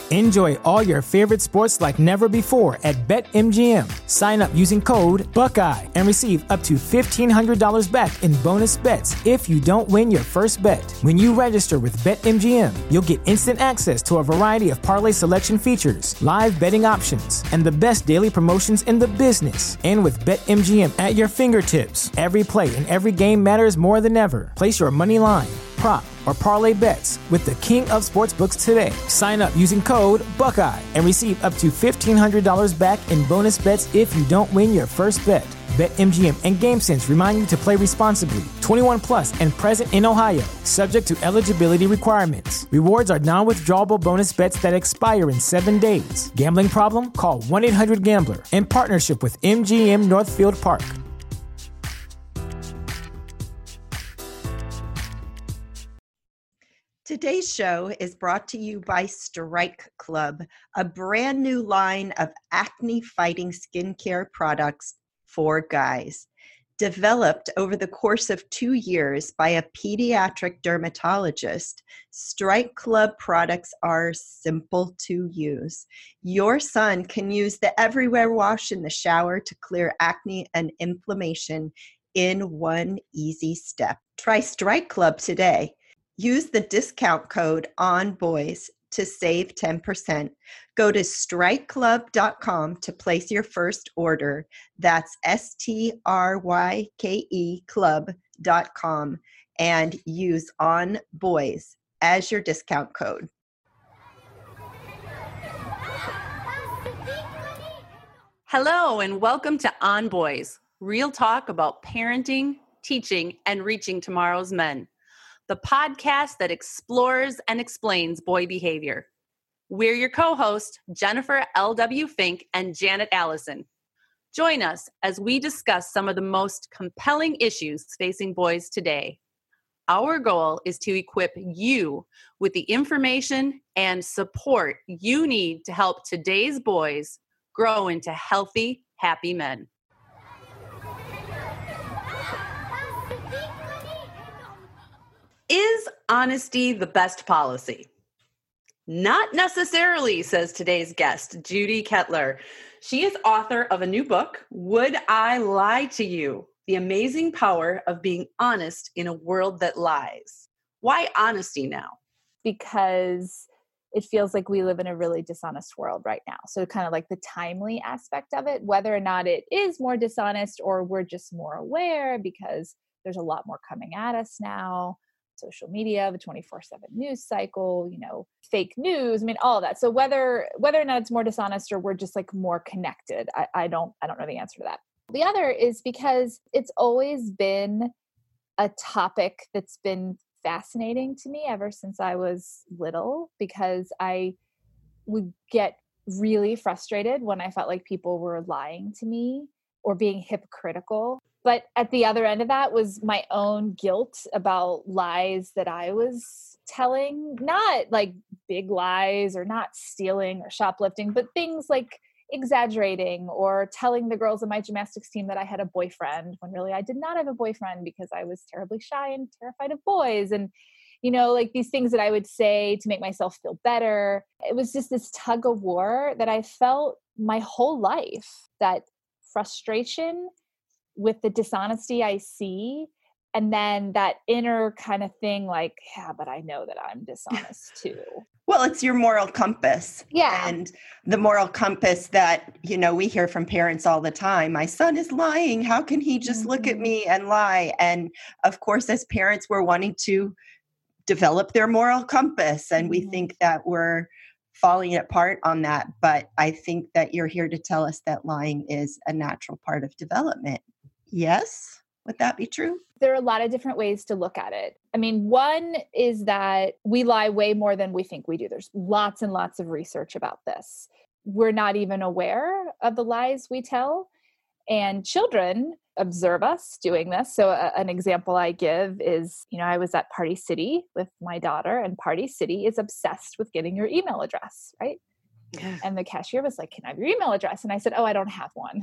Enjoy all your favorite sports like never before at BetMGM. Sign up using code Buckeye and receive up to $1,500 back in bonus bets if you don't win your first bet. When you register with BetMGM, you'll get instant access to a variety of parlay selection features, live betting options, and the best daily promotions in the business. And with BetMGM at your fingertips, every play and every game matters more than ever. Place your money line, prop, or parlay bets with the king of sportsbooks today. Sign up using code Buckeye and receive up to $1,500 back in bonus bets if you don't win your first bet. BetMGM and GameSense remind you to play responsibly. 21 plus and present in Ohio, subject to eligibility requirements. Rewards are non-withdrawable bonus bets that expire in 7 days. Gambling problem? Call 1-800-GAMBLER. In partnership with MGM Northfield Park. Today's show is brought to you by Strike Club, a brand new line of acne-fighting skincare products for guys. Developed over the course of 2 years by a pediatric dermatologist, Strike Club products are simple to use. Your son can use the Everywhere Wash in the shower to clear acne and inflammation in one easy step. Try Strike Club today. Use the discount code ONBOYS to save 10%. Go to strikeclub.com to place your first order. That's STRYKE club.com and use ONBOYS as your discount code. Hello and welcome to On Boys, real talk about parenting, teaching, and reaching tomorrow's men. The podcast that explores and explains boy behavior. We're your co-hosts, Jennifer L.W. Fink and Janet Allison. Join us as we discuss some of the most compelling issues facing boys today. Our goal is to equip you with the information and support you need to help today's boys grow into healthy, happy men. Is honesty the best policy? Not necessarily, says today's guest, Judy Kettler. She is author of a new book, Would I Lie to You? The Amazing Power of Being Honest in a World That Lies. Why honesty now? Because it feels like we live in a really dishonest world right now. So kind of like the timely aspect of it, whether or not it is more dishonest or we're just more aware because there's a lot more coming at us now. Social media, the 24/7 news cycle, fake news. I mean, all of that. So whether or not it's more dishonest or we're just like more connected, I don't know the answer to that. The other is because it's always been a topic that's been fascinating to me ever since I was little, because I would get really frustrated when I felt like people were lying to me or being hypocritical. But at the other end of that was my own guilt about lies that I was telling, not like big lies or not stealing or shoplifting, but things like exaggerating or telling the girls on my gymnastics team that I had a boyfriend when really I did not have a boyfriend because I was terribly shy and terrified of boys. And, like these things that I would say to make myself feel better. It was just this tug of war that I felt my whole life, that frustration with the dishonesty I see, and then that inner kind of thing like, yeah, but I know that I'm dishonest too. Well, it's your moral compass. Yeah. And the moral compass that, we hear from parents all the time. My son is lying. How can he just look at me and lie? And of course, as parents, we're wanting to develop their moral compass. And we think that we're falling apart on that. But I think that you're here to tell us that lying is a natural part of development. Yes? Would that be true? There are a lot of different ways to look at it. I mean, one is that we lie way more than we think we do. There's lots and lots of research about this. We're not even aware of the lies we tell. And children observe us doing this. So an example I give is, I was at Party City with my daughter, and Party City is obsessed with getting your email address, right? And the cashier was like, "Can I have your email address?" And I said, "Oh, I don't have one."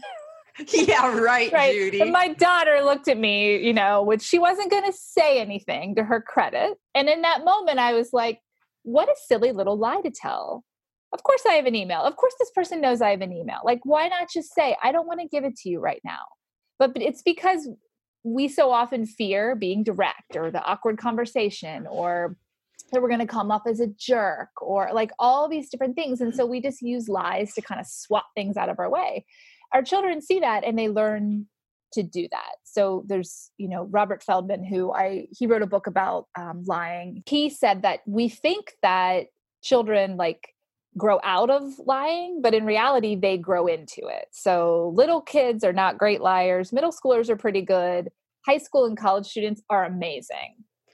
Yeah, right, Judy. And my daughter looked at me, which she wasn't going to say anything, to her credit. And in that moment, I was like, what a silly little lie to tell. Of course I have an email. Of course this person knows I have an email. Like, why not just say, I don't want to give it to you right now? But it's because we so often fear being direct, or the awkward conversation, or that we're going to come up as a jerk, or like all these different things. And so we just use lies to kind of swat things out of our way. Our children see that and they learn to do that. So there's, Robert Feldman, he wrote a book about lying. He said that we think that children like grow out of lying, but in reality, they grow into it. So little kids are not great liars. Middle schoolers are pretty good. High school and college students are amazing.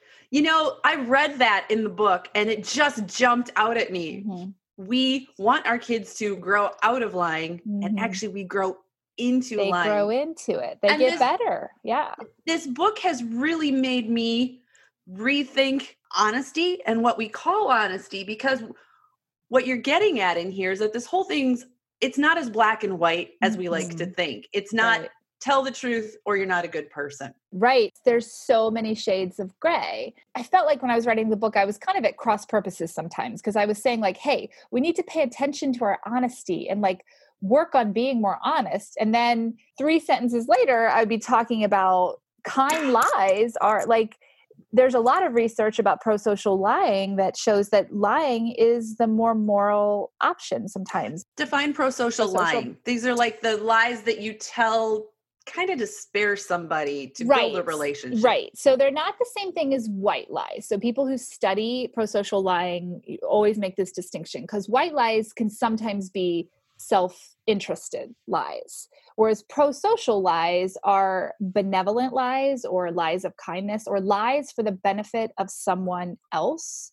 I read that in the book and it just jumped out at me. Mm-hmm. We want our kids to grow out of lying, and actually we grow into lying. They grow into it. They get better. Yeah. This book has really made me rethink honesty and what we call honesty, because what you're getting at in here is that this whole it's not as black and white as we like to think. It's not tell the truth or you're not a good person. Right. There's so many shades of gray. I felt like when I was writing the book, I was kind of at cross purposes sometimes, because I was saying like, hey, we need to pay attention to our honesty and like work on being more honest. And then 3 sentences later, I'd be talking about kind lies are like, there's a lot of research about pro-social lying that shows that lying is the more moral option sometimes. Define pro-social lying. These are like the lies that you tell kind of to spare somebody, to build a relationship. Right. So they're not the same thing as white lies. So people who study pro-social lying always make this distinction, because white lies can sometimes be self-interested lies, whereas pro-social lies are benevolent lies, or lies of kindness, or lies for the benefit of someone else.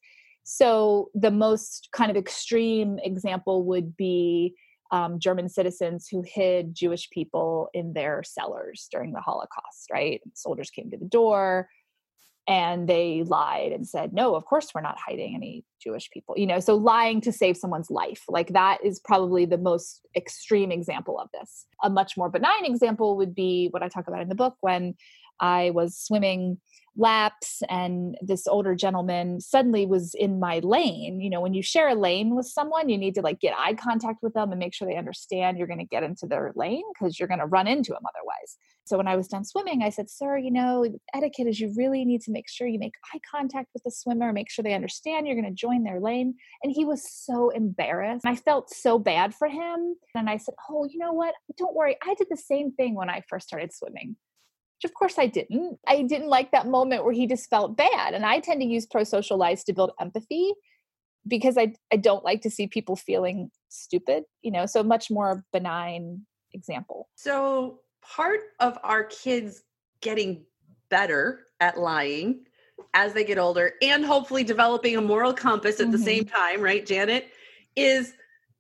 So the most kind of extreme example would be German citizens who hid Jewish people in their cellars during the Holocaust, right? Soldiers came to the door and they lied and said, no, of course we're not hiding any Jewish people. So lying to save someone's life, like that is probably the most extreme example of this. A much more benign example would be what I talk about in the book, when I was swimming laps and this older gentleman suddenly was in my lane. When you share a lane with someone, you need to like get eye contact with them and make sure they understand you're going to get into their lane, because you're going to run into them otherwise. So when I was done swimming, I said, sir, etiquette is you really need to make sure you make eye contact with the swimmer, make sure they understand you're going to join their lane. And he was so embarrassed. I felt so bad for him. And I said, oh, you know what? Don't worry. I did the same thing when I first started swimming. Which of course I didn't. I didn't like that moment where he just felt bad. And I tend to use pro-social lies to build empathy, because I don't like to see people feeling stupid, so much more benign example. So part of our kids getting better at lying as they get older, and hopefully developing a moral compass at the same time, right, Janet, is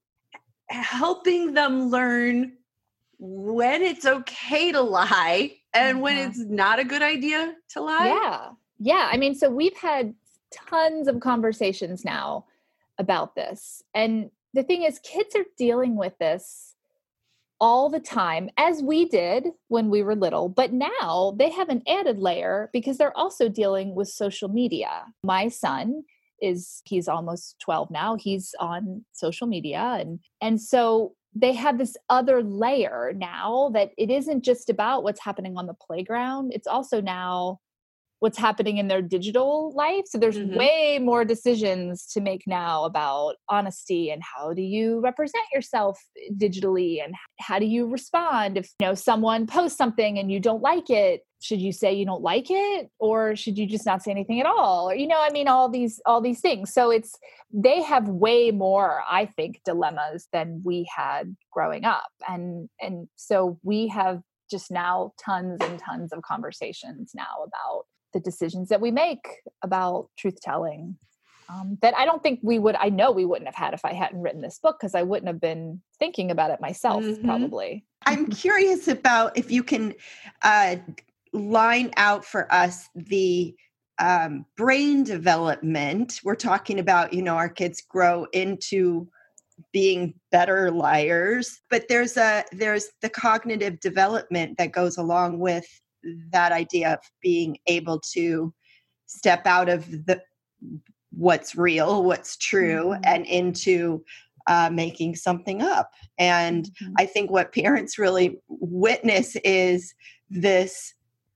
helping them learn when it's okay to lie and when it's not a good idea to lie. Yeah. I mean, so we've had tons of conversations now about this. And the thing is, kids are dealing with this all the time, as we did when we were little, but now they have an added layer because they're also dealing with social media. My son he's almost 12 now. He's on social media. And so they have this other layer now that it isn't just about what's happening on the playground. It's also now what's happening in their digital life. So there's way more decisions to make now about honesty and how do you represent yourself digitally and how do you respond if someone posts something and you don't like it. Should you say you don't like it, or should you just not say anything at all? Or all these things. So they have way more, I think, dilemmas than we had growing up. And so we have just now tons and tons of conversations now about the decisions that we make about truth telling that I don't think I know we wouldn't have had if I hadn't written this book, because I wouldn't have been thinking about it myself, probably. I'm curious about if you can line out for us the brain development. We're talking about, our kids grow into being better liars, but there's the cognitive development that goes along with that idea of being able to step out of what's real, what's true, and into making something up. And I think what parents really witness is this,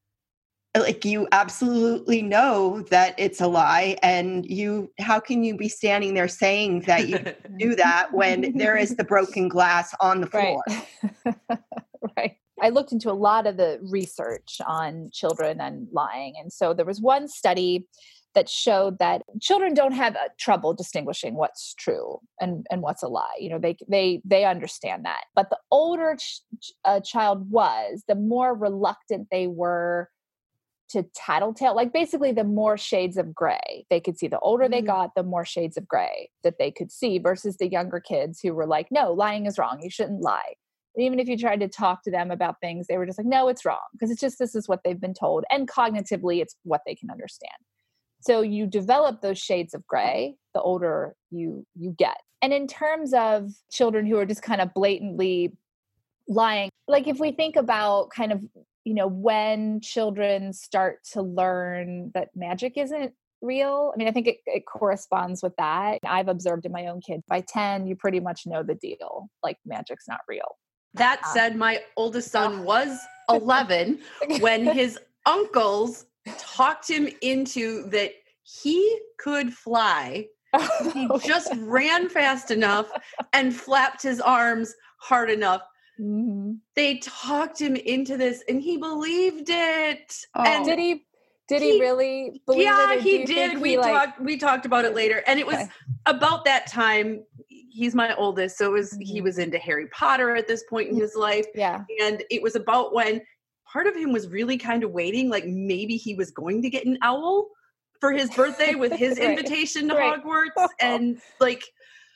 like, you absolutely know that it's a lie, and how can you be standing there saying that you do that when there is the broken glass on the floor? Right. Right. I looked into a lot of the research on children and lying. And so there was one study that showed that children don't have trouble distinguishing what's true and what's a lie. You know, they understand that. But the older a child was, the more reluctant they were to tattletale. Like, basically, the more shades of gray they could see. The older they got, the more shades of gray that they could see, versus the younger kids who were like, no, lying is wrong. You shouldn't lie. Even if you tried to talk to them about things, they were just like, no, it's wrong. Because it's just, this is what they've been told. And cognitively, it's what they can understand. So you develop those shades of gray the older you get. And in terms of children who are just kind of blatantly lying, like, if we think about kind of, you know, when children start to learn that magic isn't real, I mean, I think it corresponds with that. I've observed in my own kid, by 10, you pretty much know the deal. Like, magic's not real. That said, my oldest son was 11 when his uncles talked him into that he could fly. He just ran fast enough and flapped his arms hard enough. Mm-hmm. They talked him into this, and he believed it. Oh. And did he really believe it? Yeah, he did. We talked about it later, and it was about that time. He's my oldest, so he was into Harry Potter at this point in his life. Yeah. And it was about when part of him was really kind of waiting, like maybe he was going to get an owl for his birthday with his invitation to Hogwarts. And like,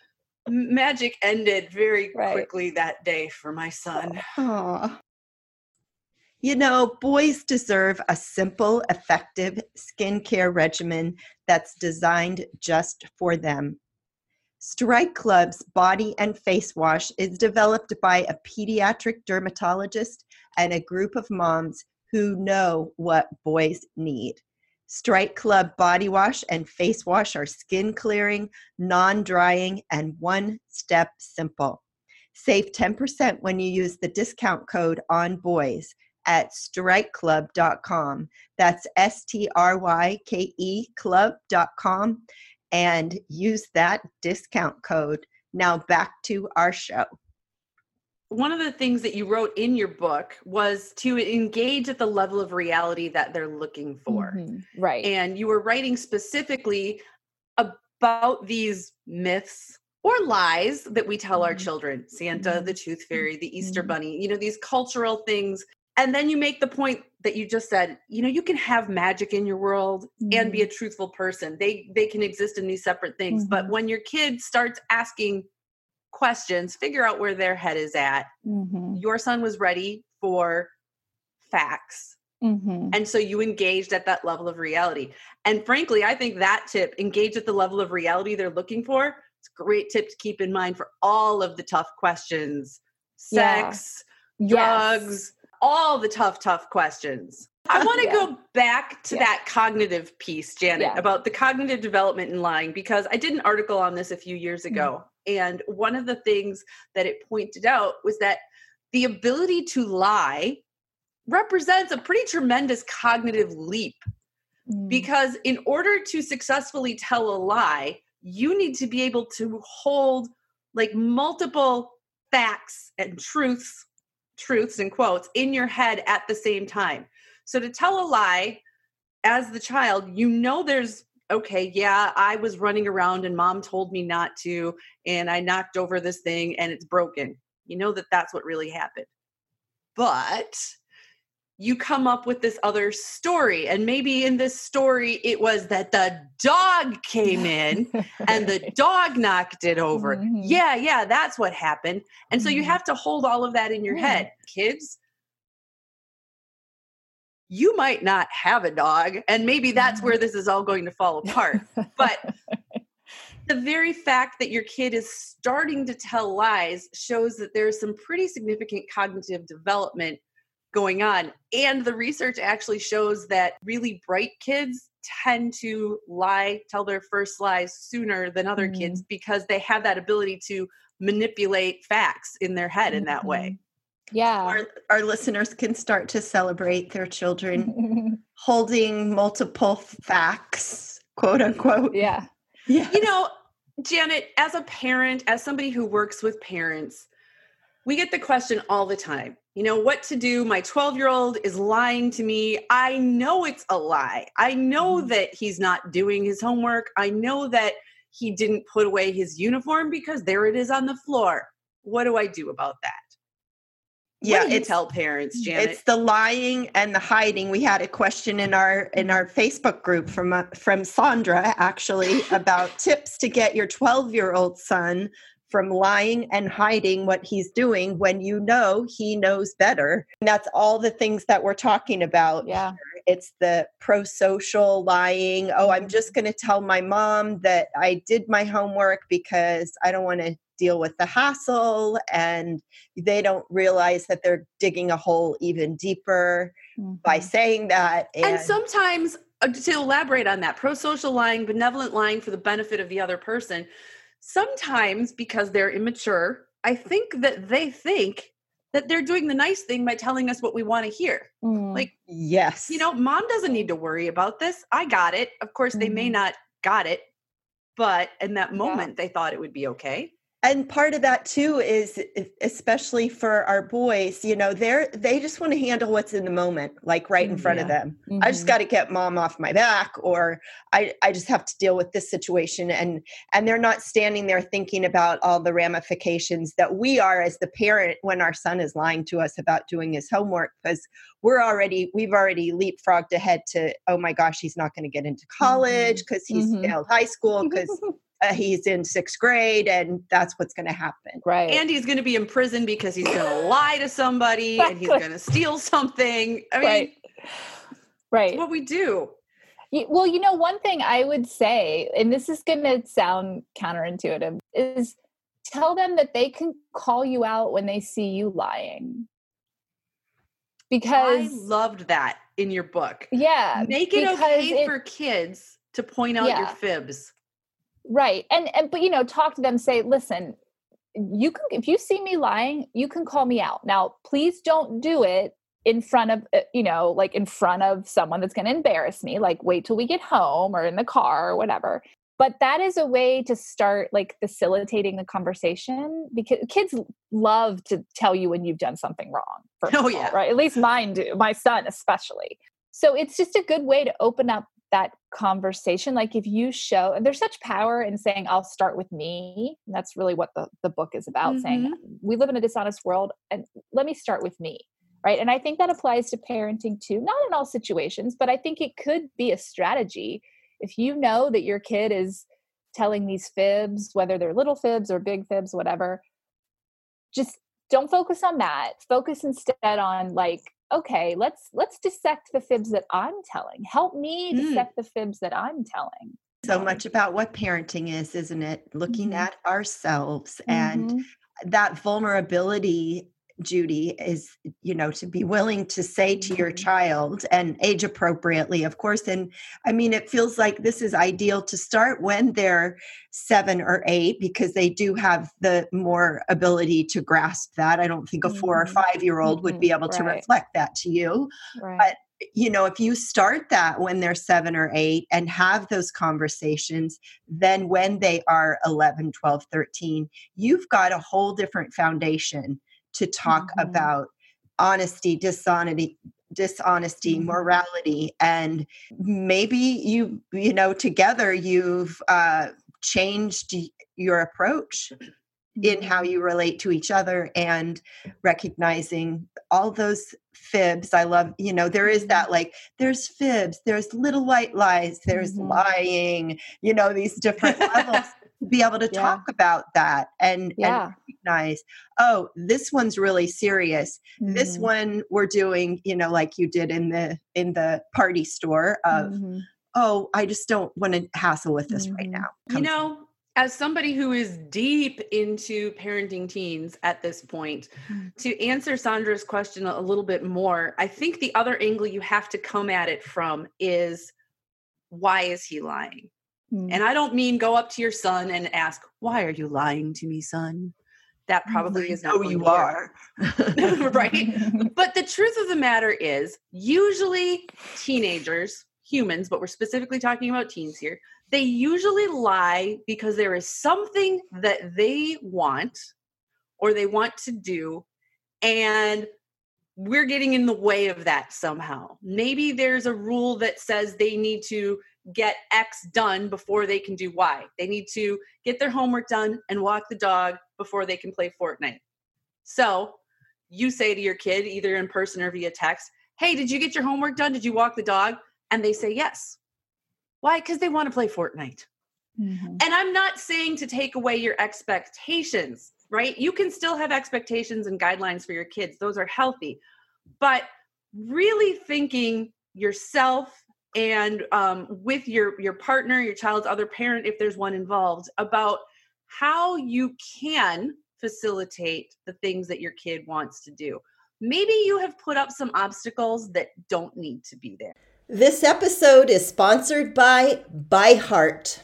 magic ended very quickly that day for my son. Aww. You know, boys deserve a simple, effective skincare regimen that's designed just for them. Strike Club's body and face wash is developed by a pediatric dermatologist and a group of moms who know what boys need. Strike Club body wash and face wash are skin clearing, non-drying, and one-step simple. Save 10% when you use the discount code ONBOYS at strikeclub.com. That's STRYKE club.com. And use that discount code. Now back to our show. One of the things that you wrote in your book was to engage at the level of reality that they're looking for. Mm-hmm. Right. And you were writing specifically about these myths or lies that we tell our children. Santa, the Tooth Fairy, the Easter Bunny, you know, these cultural things. And then you make the point that you just said, you know, you can have magic in your world and be a truthful person. They can exist in these separate things. But when your kid starts asking questions, figure out where their head is at. Your son was ready for facts. And so you engaged at that level of reality. And frankly, I think that tip, engage at the level of reality they're looking for, it's a great tip to keep in mind for all of the tough questions. Sex, drugs, all the tough questions. I want to go back to that cognitive piece, Janet, about the cognitive development in lying, because I did an article on this a few years ago. And one of the things that it pointed out was that the ability to lie represents a pretty tremendous cognitive leap. Because in order to successfully tell a lie, you need to be able to hold like multiple facts and truths in quotes in your head at the same time. So to tell a lie as the child, you know, there's, okay, yeah, I was running around and mom told me not to, and I knocked over this thing and it's broken. You know that that's what really happened. But you come up with this other story. And maybe in this story, it was that the dog came in and the dog knocked it over. Yeah, that's what happened. And so you have to hold all of that in your head. Kids, you might not have a dog, and maybe that's where this is all going to fall apart. But the very fact that your kid is starting to tell lies shows that there's some pretty significant cognitive development going on. And the research actually shows that really bright kids tend to tell their first lies sooner than other kids because they have that ability to manipulate facts in their head in that way. Yeah. Our listeners can start to celebrate their children holding multiple facts, quote unquote. Yeah. Yeah. You know, Janet, as a parent, as somebody who works with parents, we get the question all the time, you know, what to do? My 12-year-old is lying to me. I know it's a lie. I know that he's not doing his homework. I know that he didn't put away his uniform because there it is on the floor. What do I do about that? Yeah, what do you tell parents, Janet? It's the lying and the hiding. We had a question in our Facebook group from Sandra, actually, about tips to get your 12-year-old son from lying and hiding what he's doing when you know he knows better. And that's all the things that we're talking about. Yeah. It's the pro-social lying. Oh, I'm just going to tell my mom that I did my homework because I don't want to deal with the hassle, and they don't realize that they're digging a hole even deeper by saying that. And sometimes, to elaborate on that, pro-social lying, benevolent lying for the benefit of the other person, sometimes because they're immature, I think that they think that they're doing the nice thing by telling us what we want to hear. Like, yes, you know, mom doesn't need to worry about this. I got it. Of course, they may not got it, but in that moment, they thought it would be okay. And part of that too is, especially for our boys, you know, they just want to handle what's in the moment, like right in front of them. I just got to get mom off my back, or I just have to deal with this situation. And they're not standing there thinking about all the ramifications that we are as the parent when our son is lying to us about doing his homework, because we've already leapfrogged ahead to, oh my gosh, he's not going to get into college because he's failed high school because he's in 6th grade, and that's what's going to happen. Right. And he's going to be in prison because he's going to lie to somebody and he's going to steal something. I mean, right. That's what we do. Well, you know, one thing I would say, and this is going to sound counterintuitive, is tell them that they can call you out when they see you lying. Because I loved that in your book. Yeah. Make it okay for kids to point out your fibs. Right. But, you know, talk to them, say, listen, if you see me lying, you can call me out. Now, please don't do it in front of, you know, like in front of someone that's going to embarrass me, like wait till we get home or in the car or whatever. But that is a way to start like facilitating the conversation, because kids love to tell you when you've done something wrong. Right. At least mine do, my son especially. So it's just a good way to open up that conversation. Like if you show, and there's such power in saying, I'll start with me. And that's really what the book is about, saying we live in a dishonest world and let me start with me. Right. And I think that applies to parenting too, not in all situations, but I think it could be a strategy. If you know that your kid is telling these fibs, whether they're little fibs or big fibs, whatever, just don't focus on that. Focus instead on like, okay, let's dissect the fibs that I'm telling. Help me dissect the fibs that I'm telling. So much about what parenting is, isn't it? Looking at ourselves and that vulnerability, Judy, is, you know, to be willing to say to your child, and age appropriately, of course. And I mean, it feels like this is ideal to start when they're 7 or 8, because they do have the more ability to grasp that. I don't think a 4 or 5-year-old would be able to reflect that to you. Right. But you know, if you start that when they're 7 or 8 and have those conversations, then when they are 11, 12, 13, you've got a whole different foundation to talk about honesty, dishonesty, morality, and maybe you know, together you've changed your approach in how you relate to each other, and recognizing all those fibs. I love, you know, there is that, like, there's fibs, there's little white lies, there's lying, you know, these different levels. Be able to talk about that and recognize, oh, this one's really serious. This one we're doing, you know, like you did in the party store of, oh, I just don't want to hassle with this right now. You know, As somebody who is deep into parenting teens at this point, to answer Sandra's question a little bit more, I think the other angle you have to come at it from is, why is he lying? And I don't mean go up to your son and ask, why are you lying to me, son? That probably is not who you are. Right? But the truth of the matter is, usually teenagers, humans, but we're specifically talking about teens here, they usually lie because there is something that they want or they want to do, and we're getting in the way of that somehow. Maybe there's a rule that says they need to get X done before they can do Y. They need to get their homework done and walk the dog before they can play Fortnite. So you say to your kid, either in person or via text, hey, did you get your homework done? Did you walk the dog? And they say yes. Why? Because they want to play Fortnite. And I'm not saying to take away your expectations, right? You can still have expectations and guidelines for your kids. Those are healthy. But really thinking yourself and with your partner, your child's other parent, if there's one involved, about how you can facilitate the things that your kid wants to do. Maybe you have put up some obstacles that don't need to be there. This episode is sponsored by ByHeart.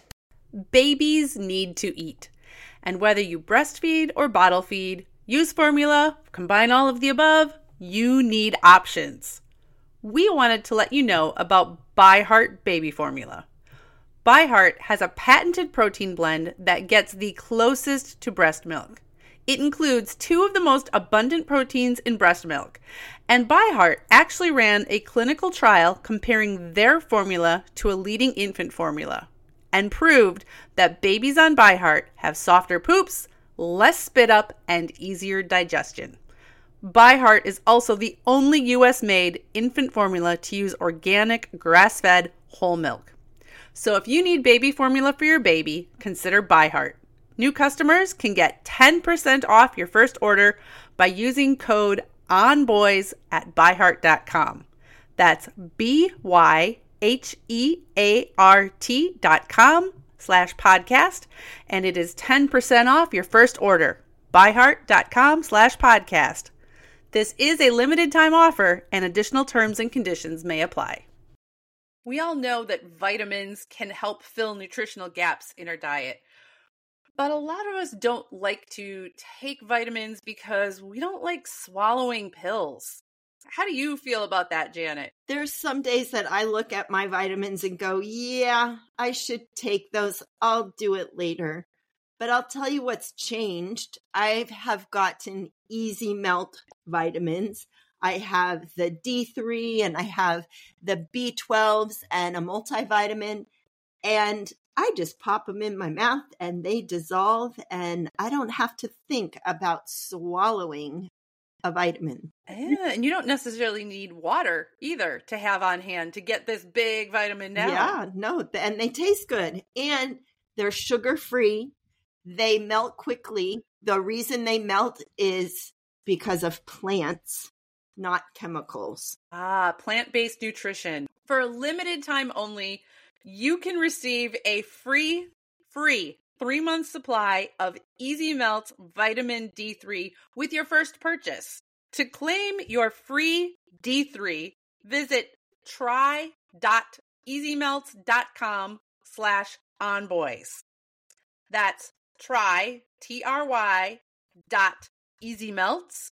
Babies need to eat. And whether you breastfeed or bottle feed, use formula, combine all of the above, you need options. We wanted to let you know about ByHeart baby formula. ByHeart has a patented protein blend that gets the closest to breast milk. It includes 2 of the most abundant proteins in breast milk. And ByHeart actually ran a clinical trial comparing their formula to a leading infant formula and proved that babies on ByHeart have softer poops, less spit up, and easier digestion. ByHeart is also the only U.S.-made infant formula to use organic, grass-fed, whole milk. So if you need baby formula for your baby, consider ByHeart. New customers can get 10% off your first order by using code ONBOYS at byheart.com. That's byheart.com/podcast, and it is 10% off your first order. byheart.com/podcast. This is a limited time offer, and additional terms and conditions may apply. We all know that vitamins can help fill nutritional gaps in our diet. But a lot of us don't like to take vitamins because we don't like swallowing pills. How do you feel about that, Janet? There's some days that I look at my vitamins and go, yeah, I should take those. I'll do it later. But I'll tell you what's changed. I have gotten Easy Melt vitamins. I have the D3 and I have the B12s and a multivitamin. And I just pop them in my mouth and they dissolve, and I don't have to think about swallowing a vitamin. Yeah, and you don't necessarily need water either to have on hand to get this big vitamin down. Yeah, no, and they taste good. And they're sugar-free. They melt quickly. The reason they melt is because of plants, not chemicals. Plant-based nutrition. For a limited time only, you can receive a free 3-month supply of Easy Melt Vitamin D3 with your first purchase. To claim your free D3, visit try.easymelts.com/onboys. That's try.easymelts,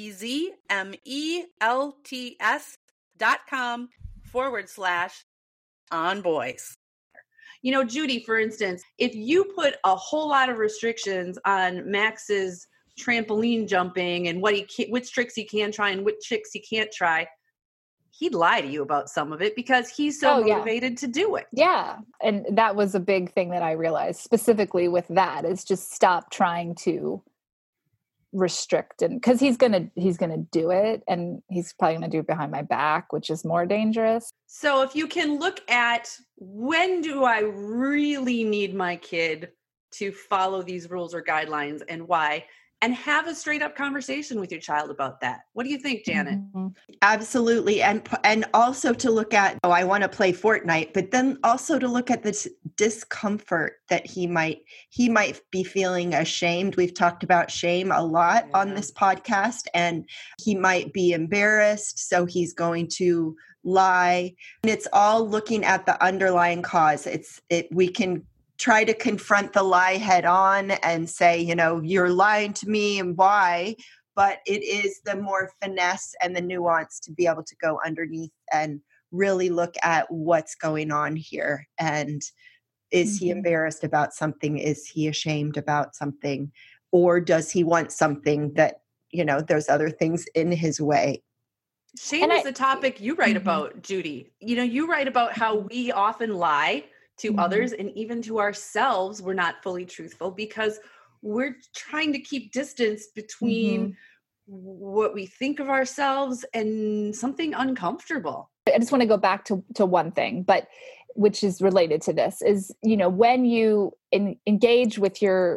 EZMELTS.com/onboys. You know, Judy, for instance, if you put a whole lot of restrictions on Max's trampoline jumping and which tricks he can try and which tricks he can't try, he'd lie to you about some of it because he's so motivated to do it. Yeah. And that was a big thing that I realized specifically with that, is just stop trying to restrict, and because he's gonna do it, and he's probably gonna do it behind my back, which is more dangerous. So if you can look at, when do I really need my kid to follow these rules or guidelines and why, and have a straight up conversation with your child about that. What do you think, Janet? Mm-hmm. Absolutely. And also to look at, oh, I want to play Fortnite, but then also to look at this discomfort that he might be feeling ashamed. We've talked about shame a lot on this podcast, and he might be embarrassed. So he's going to lie. And it's all looking at the underlying cause. We can try to confront the lie head on and say, you're lying to me and why, but it is the more finesse and the nuance to be able to go underneath and really look at what's going on here. And is he embarrassed about something? Is he ashamed about something? Or does he want something that, there's other things in his way? Shame is a topic you write about, Judy. You write about how we often lie to others and even to ourselves. We're not fully truthful because we're trying to keep distance between what we think of ourselves and something uncomfortable. I just want to go back to one thing, but which is related to this is, when you engage with your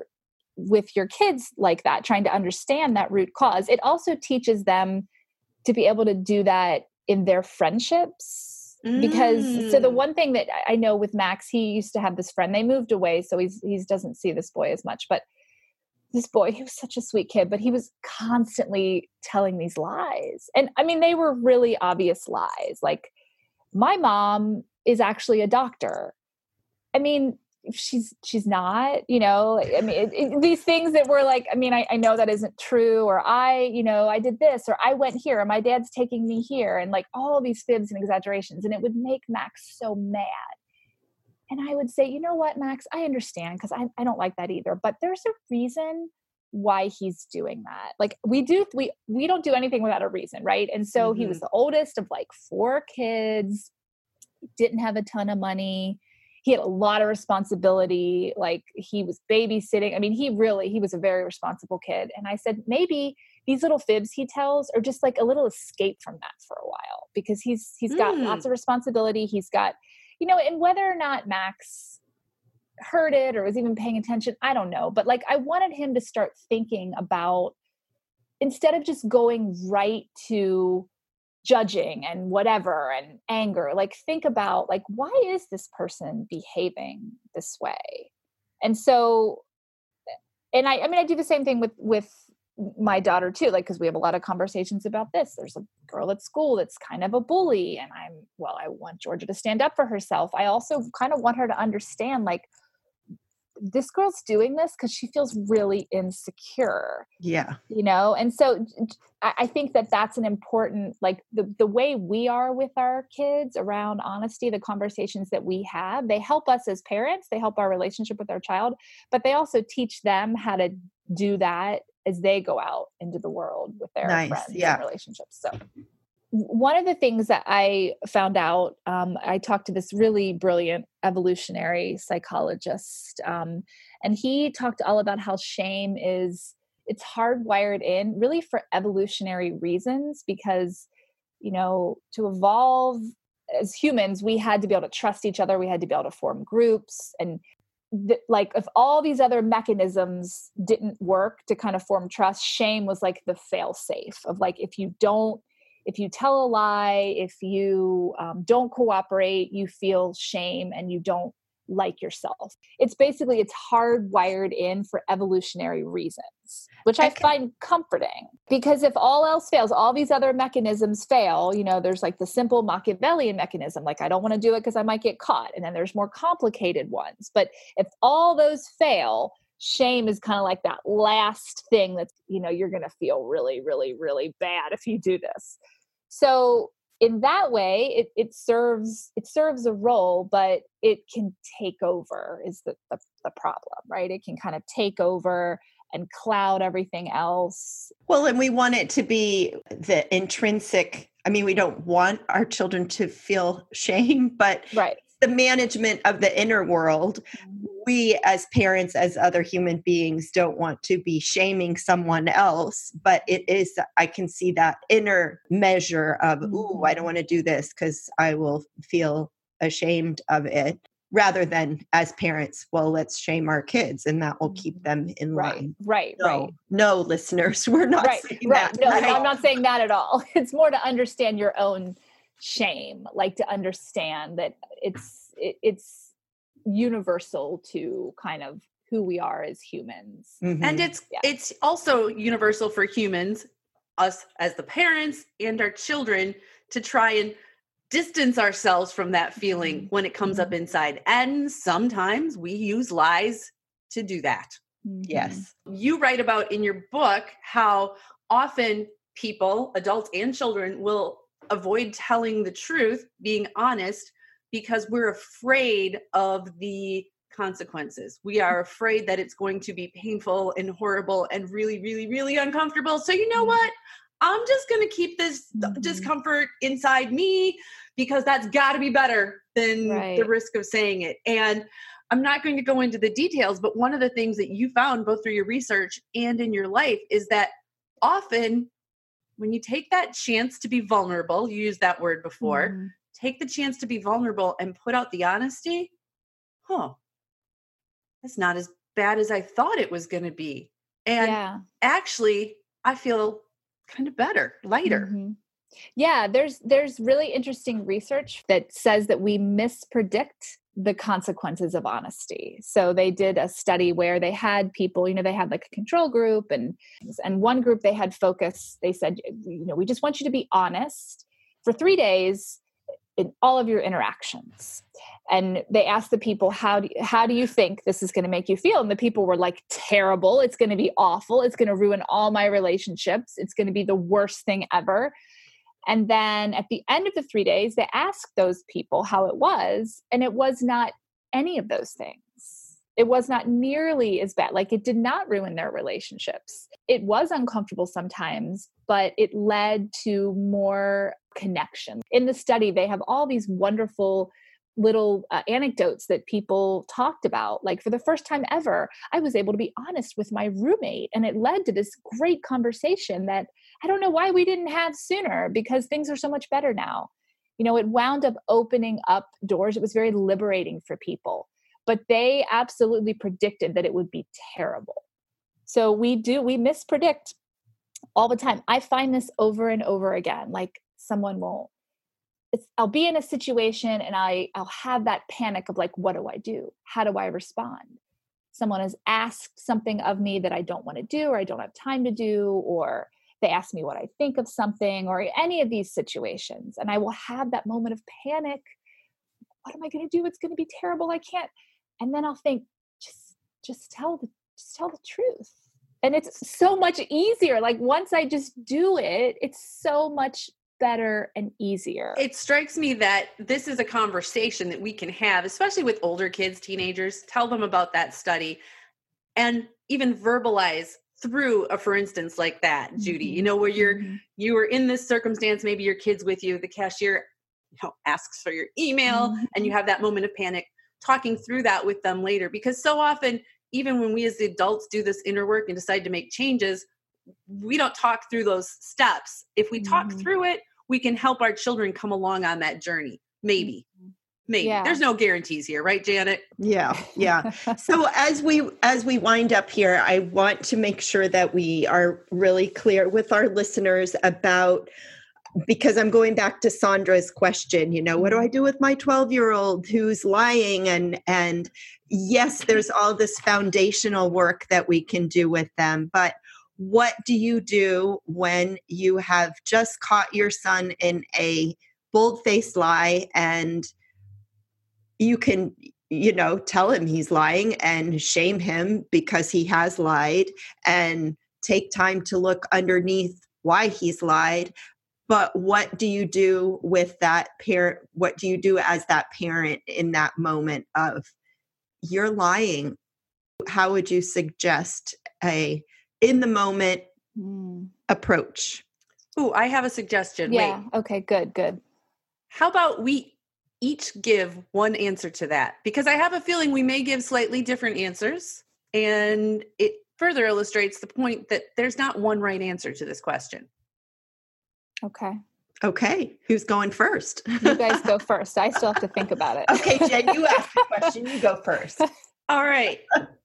kids like that, trying to understand that root cause, it also teaches them to be able to do that in their friendships. Because so the one thing that I know with Max, he used to have this friend, they moved away. So he doesn't see this boy as much, but this boy, he was such a sweet kid, but he was constantly telling these lies. And I mean, they were really obvious lies. Like, my mom is actually a doctor. I mean, she's not, I mean, these things that were like, I mean, I know that isn't true, or I did this, or I went here, or my dad's taking me here, and like all these fibs and exaggerations. And it would make Max so mad. And I would say, you know what, Max, I understand, because I don't like that either, but there's a reason why he's doing that. Like, we don't do anything without a reason, right? And so he was the oldest of like 4 kids, didn't have a ton of money. He had a lot of responsibility. Like, he was babysitting. I mean, he was a very responsible kid. And I said, maybe these little fibs he tells are just like a little escape from that for a while, because he's got lots of responsibility. He's got, and whether or not Max heard it or was even paying attention, I don't know. But like, I wanted him to start thinking about, instead of just going right to judging and whatever and anger, like, think about, like, why is this person behaving this way? And so, and I mean, I do the same thing with my daughter too, like, because we have a lot of conversations about this. There's a girl at school that's kind of a bully, and I want Georgia to stand up for herself. I also kind of want her to understand, like, this girl's doing this because she feels really insecure. Yeah. And so I think that that's an important, like, the way we are with our kids around honesty, the conversations that we have, they help us as parents, they help our relationship with our child, but they also teach them how to do that as they go out into the world with their friends and relationships. So one of the things that I found out, I talked to this really brilliant evolutionary psychologist, and he talked all about how shame it's hardwired in really for evolutionary reasons, because, to evolve as humans, we had to be able to trust each other. We had to be able to form groups. And like, if all these other mechanisms didn't work to kind of form trust, shame was like the fail safe of, like, if you tell a lie, if you don't cooperate, you feel shame and you don't like yourself. It's hardwired in for evolutionary reasons, which I find comforting, because if all else fails, all these other mechanisms fail, there's like the simple Machiavellian mechanism, like, I don't want to do it because I might get caught. And then there's more complicated ones. But if all those fail, shame is kind of like that last thing that's, you're going to feel really, really, really bad if you do this. So in that way, it serves a role, but it can take over is the problem, right? It can kind of take over and cloud everything else. Well, and we want it to be the intrinsic. I mean, we don't want our children to feel shame, but right. The management of the inner world, we as parents, as other human beings, don't want to be shaming someone else, but I can see that inner measure of, ooh, I don't want to do this because I will feel ashamed of it. rather than as parents, well, let's shame our kids and that will keep them in line. Right. No, listeners, we're not saying that. No, I'm not saying that at all. It's more to understand your own shame, like to understand that it's universal to kind of who we are as humans. Mm-hmm. And it's also universal for humans, us as the parents and our children, to try and distance ourselves from that feeling when it comes up inside. And sometimes we use lies to do that. Yes. You write about in your book how often people, adults and children, will avoid telling the truth, being honest, because we're afraid of the consequences. We are afraid that it's going to be painful and horrible and really, really, really uncomfortable. So you know what? I'm just going to keep this discomfort inside me because that's got to be better than the risk of saying it. And I'm not going to go into the details, but one of the things that you found both through your research and in your life is that often when you take that chance to be vulnerable, you used that word before, take the chance to be vulnerable and put out the honesty, that's not as bad as I thought it was going to be. And actually, I feel kind of better, lighter. Yeah, there's really interesting research that says that we mispredict the consequences of honesty. So they did a study where they had people, they had like a control group and one group they had focus. They said, we just want you to be honest for 3 days in all of your interactions. And they asked the people, how do you think this is going to make you feel? And the people were like, terrible. It's going to be awful. It's going to ruin all my relationships. It's going to be the worst thing ever. And then at the end of the 3 days, they asked those people how it was. And it was not any of those things. It was not nearly as bad. Like, it did not ruin their relationships. It was uncomfortable sometimes, but it led to more connection. In the study, they have all these wonderful little anecdotes that people talked about. Like, for the first time ever, I was able to be honest with my roommate. And it led to this great conversation that I don't know why we didn't have sooner, because things are so much better now. It wound up opening up doors. It was very liberating for people, but they absolutely predicted that it would be terrible. So we mispredict all the time. I find this over and over again. Like, someone I'll be in a situation and I'll have that panic of like, what do I do? How do I respond? Someone has asked something of me that I don't want to do, or I don't have time to do, or they ask me what I think of something, or any of these situations. And I will have that moment of panic. What am I going to do? It's going to be terrible. I can't. And then I'll think, just tell the truth. And it's so much easier. Like, once I just do it, it's so much better and easier. It strikes me that this is a conversation that we can have, especially with older kids, teenagers. Tell them about that study and even verbalize through a, for instance, like that, Judy, where you were in this circumstance, maybe your kid's with you, the cashier asks for your email and you have that moment of panic, talking through that with them later. Because so often, even when we as the adults do this inner work and decide to make changes, we don't talk through those steps. If we talk through it, we can help our children come along on that journey. Maybe. Yeah. There's no guarantees here, right, Janet? Yeah. So as we wind up here, I want to make sure that we are really clear with our listeners about, because I'm going back to Sandra's question, what do I do with my 12-year-old who's lying? And yes, there's all this foundational work that we can do with them, but what do you do when you have just caught your son in a bold-faced lie and you can, tell him he's lying and shame him because he has lied and take time to look underneath why he's lied? But what do you do with that parent? What do you do as that parent in that moment of, you're lying? How would you suggest in the moment approach? Ooh, I have a suggestion. Yeah. Wait. Okay, good. How about we each give one answer to that? Because I have a feeling we may give slightly different answers, and it further illustrates the point that there's not one right answer to this question. Okay. Okay. Who's going first? You guys go first. I still have to think about it. Okay, Jen, you ask the question. You go first. All right.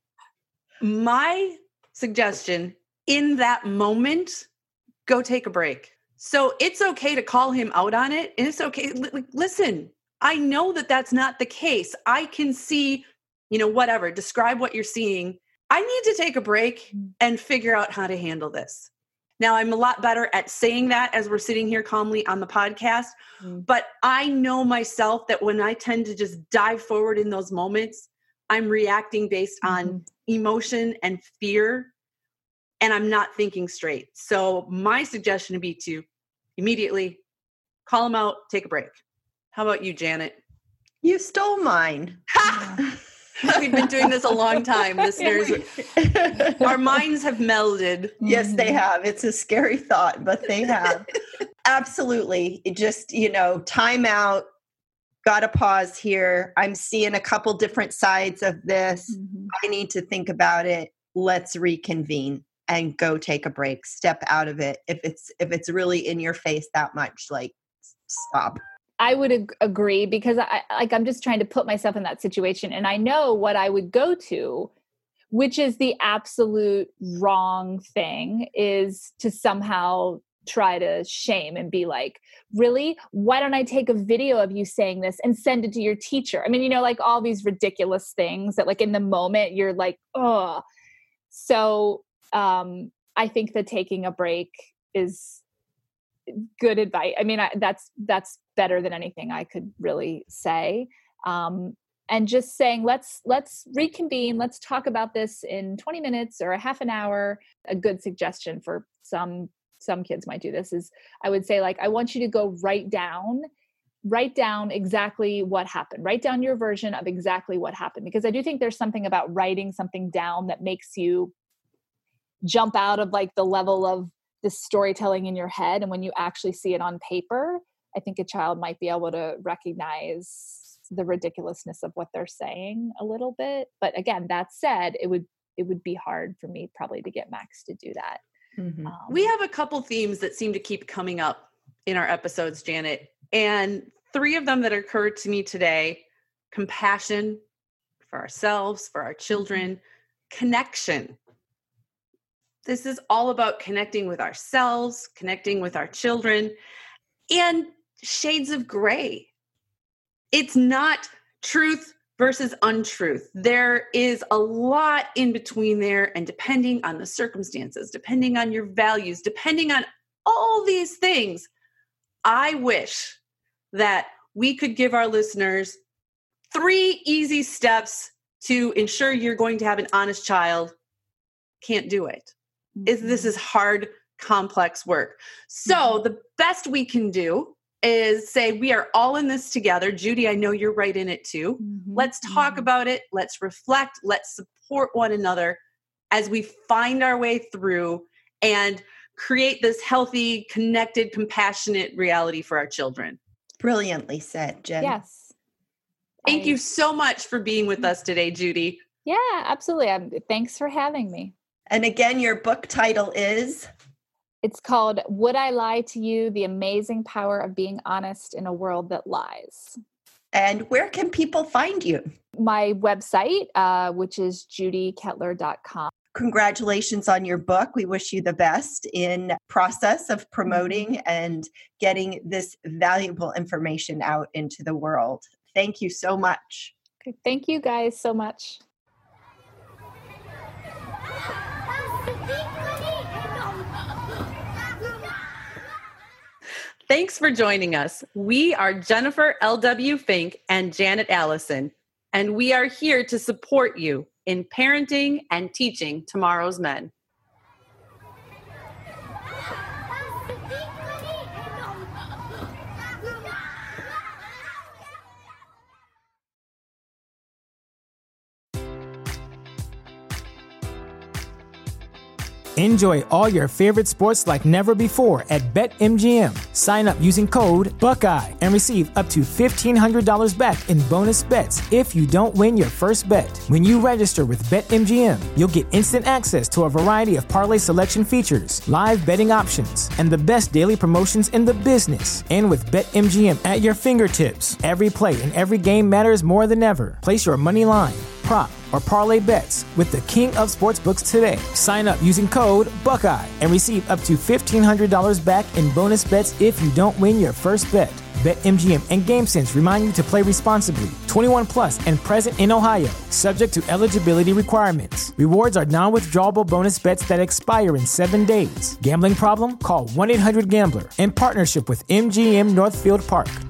My suggestion in that moment, go take a break. So it's okay to call him out on it. And it's okay. Listen, I know that that's not the case. I can see, whatever, describe what you're seeing. I need to take a break and figure out how to handle this. Now, I'm a lot better at saying that as we're sitting here calmly on the podcast, but I know myself that when I tend to just dive forward in those moments, I'm reacting based on emotion and fear, and I'm not thinking straight. So my suggestion would be to immediately call him out, take a break. How about you, Janet? You stole mine. We've been doing this a long time, listeners. Our minds have melded. Yes, they have. It's a scary thought, but they have. Absolutely. It just, time out. Got to pause here. I'm seeing a couple different sides of this. I need to think about it. Let's reconvene and go take a break. Step out of it. If it's really in your face that much, like, stop. I would agree, because I'm just trying to put myself in that situation, and I know what I would go to, which is the absolute wrong thing, is to somehow try to shame and be like, really? Why don't I take a video of you saying this and send it to your teacher? I mean, like all these ridiculous things that like in the moment you're like, oh. So I think that taking a break is good advice. I mean, that's better than anything I could really say. And just saying, let's reconvene. Let's talk about this in 20 minutes or a half an hour. A good suggestion for some kids might do this is I would say, like, I want you to go write down exactly what happened. Write down your version of exactly what happened. Because I do think there's something about writing something down that makes you jump out of like the level of the storytelling in your head. And when you actually see it on paper, I think a child might be able to recognize the ridiculousness of what they're saying a little bit. But again, that said, it would be hard for me probably to get Max to do that. Mm-hmm. We have a couple themes that seem to keep coming up in our episodes, Janet, and 3 of them that occurred to me today: compassion for ourselves, for our children, connection. This is all about connecting with ourselves, connecting with our children, and shades of gray. It's not truth versus untruth. There is a lot in between there, and depending on the circumstances, depending on your values, depending on all these things, I wish that we could give our listeners 3 easy steps to ensure you're going to have an honest child. Can't do it. This is hard, complex work. So the best we can do is say, we are all in this together. Judy, I know you're right in it too. Let's talk about it. Let's reflect. Let's support one another as we find our way through and create this healthy, connected, compassionate reality for our children. Brilliantly said, Jen. Yes. Thank you so much for being with us today, Judy. Yeah, absolutely. Thanks for having me. And again, your book title is? It's called Would I Lie to You? The Amazing Power of Being Honest in a World That Lies. And where can people find you? My website, which is judykettler.com. Congratulations on your book. We wish you the best in process of promoting and getting this valuable information out into the world. Thank you so much. Okay, thank you guys so much. Thanks for joining us. We are Jennifer L.W. Fink and Janet Allison, and we are here to support you in parenting and teaching tomorrow's men. Enjoy all your favorite sports like never before at BetMGM. Sign up using code Buckeye and receive up to $1,500 back in bonus bets if you don't win your first bet. When you register with BetMGM, you'll get instant access to a variety of parlay selection features, live betting options, and the best daily promotions in the business. And with BetMGM at your fingertips, every play and every game matters more than ever. Place your money line, prop, or parlay bets with the king of sportsbooks today. Sign up using code Buckeye and receive up to $1,500 back in bonus bets if you don't win your first bet. BetMGM and GameSense remind you to play responsibly. 21 plus and present in Ohio, subject to eligibility requirements. Rewards are non-withdrawable bonus bets that expire in 7 days. Gambling problem? Call 1-800-GAMBLER in partnership with MGM Northfield Park.